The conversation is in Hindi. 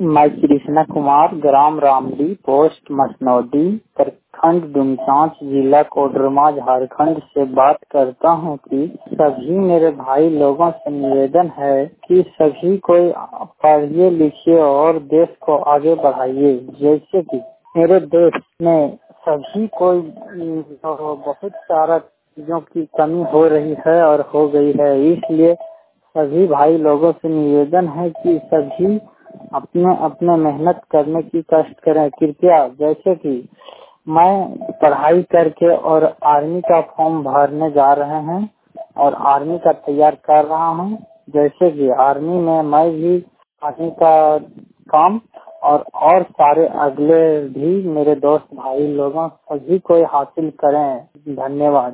मैं कृष्णा कुमार, ग्राम रामडी, पोस्ट मसनौडी, प्रखंड डुमचांच, जिला कोडरमा, झारखंड से बात करता हूं कि सभी मेरे भाई लोगों से निवेदन है कि सभी कोई पढ़िए लिखिए और देश को आगे बढ़ाइए। जैसे कि मेरे देश में सभी कोई बहुत सारा चीजों की कमी हो रही है और हो गई है, इसलिए सभी भाई लोगों से निवेदन है कि सभी अपने अपने मेहनत करने की कष्ट करें कृपया। जैसे कि मैं पढ़ाई करके और आर्मी का फॉर्म भरने जा रहे हैं और आर्मी का तैयार कर रहा हूं। जैसे कि आर्मी में मैं भी आर्मी का काम और सारे अगले भी मेरे दोस्त भाई लोगों सभी को हासिल करें। धन्यवाद।